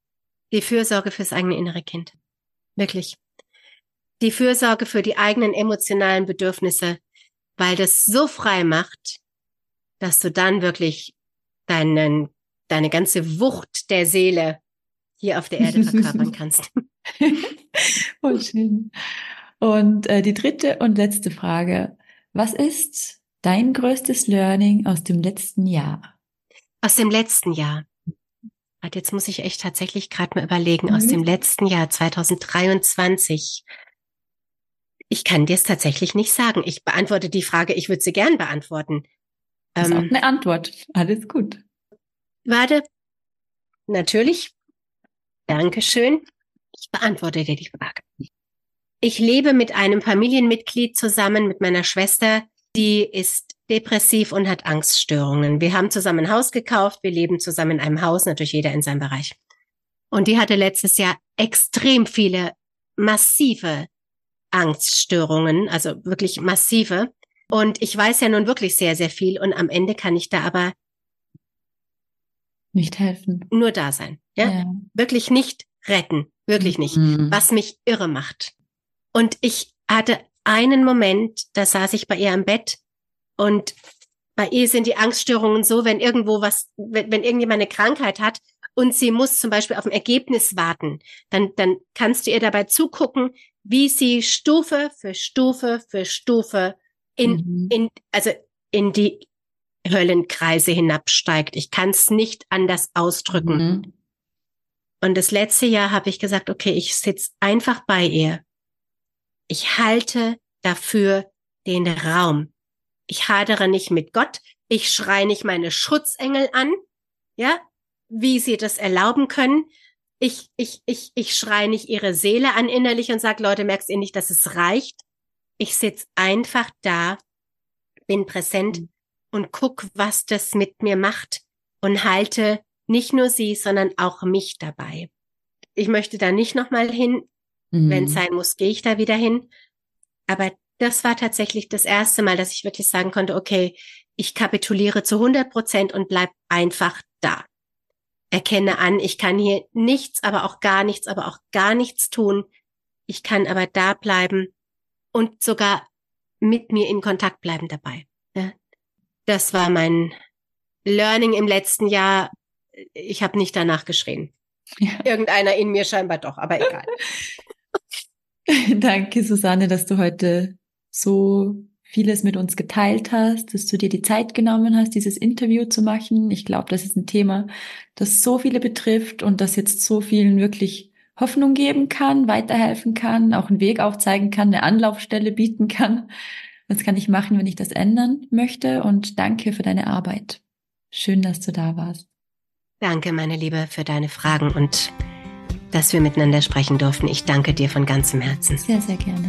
die Fürsorge fürs eigene innere Kind. Wirklich. Die Fürsorge für die eigenen emotionalen Bedürfnisse, weil das so frei macht, dass du dann wirklich deinen, deine ganze Wucht der Seele hier auf der Erde verkörpern kannst. Voll schön. Und äh, die dritte und letzte Frage. Was ist dein größtes Learning aus dem letzten Jahr? Aus dem letzten Jahr. Jetzt muss ich echt tatsächlich gerade mal überlegen. Mhm. Aus dem letzten Jahr, zwanzig dreiundzwanzig. Ich kann dir es tatsächlich nicht sagen. Ich beantworte die Frage, ich würde sie gern beantworten. Das ist ähm, auch eine Antwort. Alles gut. Warte. Natürlich. Dankeschön. Ich beantworte dir die Frage. Ich lebe mit einem Familienmitglied zusammen, mit meiner Schwester. Die ist depressiv und hat Angststörungen. Wir haben zusammen ein Haus gekauft. Wir leben zusammen in einem Haus, natürlich jeder in seinem Bereich. Und die hatte letztes Jahr extrem viele massive Angststörungen, also wirklich massive. Und ich weiß ja nun wirklich sehr, sehr viel. Und am Ende kann ich da aber nicht helfen. Nur da sein. Ja? Ja. Wirklich nicht retten. Wirklich nicht. Mhm. Was mich irre macht. Und ich hatte einen Moment, da saß ich bei ihr am Bett und bei ihr sind die Angststörungen so, wenn irgendwo was, wenn, wenn irgendjemand eine Krankheit hat und sie muss zum Beispiel auf ein Ergebnis warten, dann, dann kannst du ihr dabei zugucken, wie sie Stufe für Stufe für Stufe in, mhm. in, also in die Höllenkreise hinabsteigt. Ich kann es nicht anders ausdrücken. Mhm. Und das letzte Jahr habe ich gesagt, okay, ich sitze einfach bei ihr. Ich halte dafür den Raum. Ich hadere nicht mit Gott. Ich schreie nicht meine Schutzengel an, ja, wie sie das erlauben können. Ich, ich, ich, ich schreie nicht ihre Seele an innerlich und sage, Leute, merkst ihr nicht, dass es reicht? Ich sitz einfach da, bin präsent mhm. und guck, was das mit mir macht und halte nicht nur sie, sondern auch mich dabei. Ich möchte da nicht nochmal hin. Mhm. Wenn es sein muss, gehe ich da wieder hin. Aber das war tatsächlich das erste Mal, dass ich wirklich sagen konnte, okay, ich kapituliere zu hundert Prozent und bleib einfach da. Erkenne an, ich kann hier nichts, aber auch gar nichts, aber auch gar nichts tun. Ich kann aber da bleiben und sogar mit mir in Kontakt bleiben dabei. Ja. Das war mein Learning im letzten Jahr. Ich habe nicht danach geschrien. Ja. Irgendeiner in mir scheinbar doch, aber egal. Danke, Susanne, dass du heute so vieles mit uns geteilt hast, dass du dir die Zeit genommen hast, dieses Interview zu machen. Ich glaube, das ist ein Thema, das so viele betrifft und das jetzt so vielen wirklich Hoffnung geben kann, weiterhelfen kann, auch einen Weg aufzeigen kann, eine Anlaufstelle bieten kann. Was kann ich machen, wenn ich das ändern möchte? Und danke für deine Arbeit. Schön, dass du da warst. Danke, meine Liebe, für deine Fragen und dass wir miteinander sprechen durften. Ich danke dir von ganzem Herzen. Sehr, sehr gerne.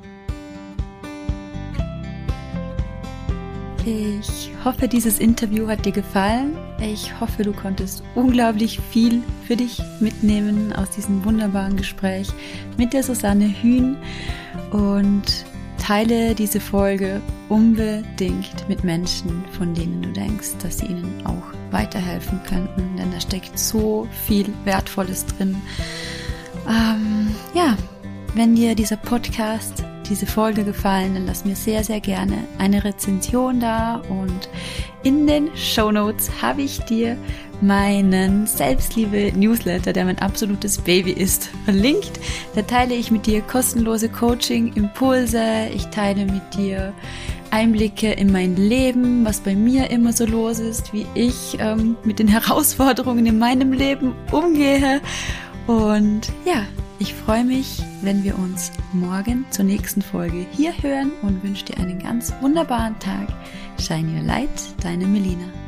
Ich hoffe, dieses Interview hat dir gefallen. Ich hoffe, du konntest unglaublich viel für dich mitnehmen aus diesem wunderbaren Gespräch mit der Susanne Hühn und teile diese Folge unbedingt mit Menschen, von denen du denkst, dass sie ihnen auch weiterhelfen könnten, denn da steckt so viel Wertvolles drin. Ähm, ja, wenn dir dieser Podcast, diese Folge gefallen, dann lass mir sehr, sehr gerne eine Rezension da und in den Shownotes habe ich dir meinen Selbstliebe-Newsletter, der mein absolutes Baby ist, verlinkt. Da teile ich mit dir kostenlose Coaching-Impulse, ich teile mit dir Einblicke in mein Leben, was bei mir immer so los ist, wie ich ähm, mit den Herausforderungen in meinem Leben umgehe. Und ja, ich freue mich, wenn wir uns morgen zur nächsten Folge hier hören und wünsche dir einen ganz wunderbaren Tag. Shine Your Light, deine Melina.